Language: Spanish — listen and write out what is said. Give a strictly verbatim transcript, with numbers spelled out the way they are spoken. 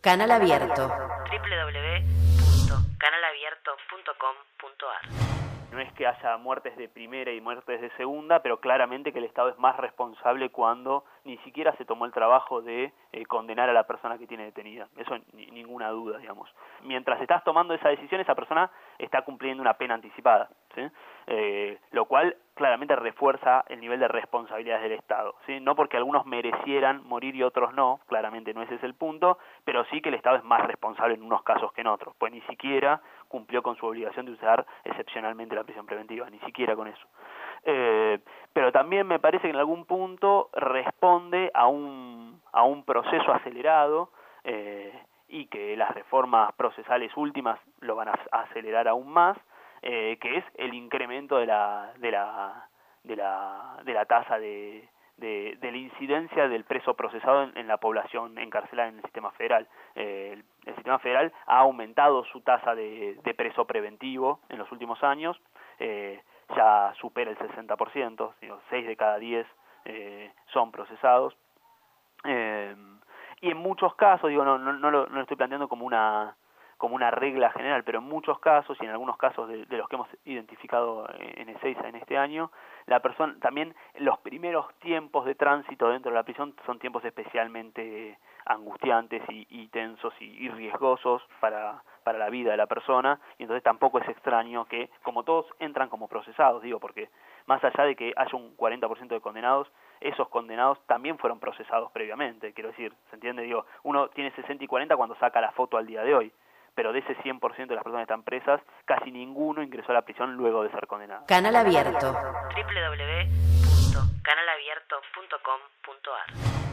Canal Abierto. doble u doble u doble u punto canal abierto punto com punto a r. No es que haya muertes de primera y muertes de segunda, pero claramente que el Estado es más responsable cuando ni siquiera se tomó el trabajo de eh, condenar a la persona que tiene detenida. Eso ni, ninguna duda, digamos. Mientras estás tomando esa decisión, esa persona está cumpliendo una pena anticipada, ¿sí? Eh, lo cual claramente refuerza el nivel de responsabilidad del Estado, ¿sí? No porque algunos merecieran morir y otros no, claramente no ese es el punto, pero sí que el Estado es más responsable en unos casos que en otros, pues ni siquiera cumplió con su obligación de usar excepcionalmente la prisión preventiva, ni siquiera con eso. Eh, pero también me parece que en algún punto responde a un, a un proceso acelerado eh, y que las reformas procesales últimas lo van a acelerar aún más, eh, que es el incremento de la, de la, de la, de la tasa de... De, de la incidencia del preso procesado en, en la población encarcelada en el sistema federal. Eh, el, el sistema federal ha aumentado su tasa de, de preso preventivo en los últimos años, eh, ya supera el sesenta por ciento, seis de cada diez eh, son procesados. Eh, y en muchos casos, digo, no, no, no, lo, no lo estoy planteando como una... como una regla general, pero en muchos casos, y en algunos casos de, de los que hemos identificado en Ezeiza en este año, la persona, también los primeros tiempos de tránsito dentro de la prisión son tiempos especialmente angustiantes y, y tensos y, y riesgosos para, para la vida de la persona, y entonces tampoco es extraño que, como todos entran como procesados, digo, porque más allá de que haya un cuarenta por ciento de condenados, esos condenados también fueron procesados previamente, quiero decir, ¿se entiende? Digo, uno tiene sesenta y cuarenta cuando saca la foto al día de hoy, pero de ese cien por ciento de las personas que están presas, casi ninguno ingresó a la prisión luego de ser condenado. Canal Abierto. doble u doble u doble u punto canal abierto punto com punto a r.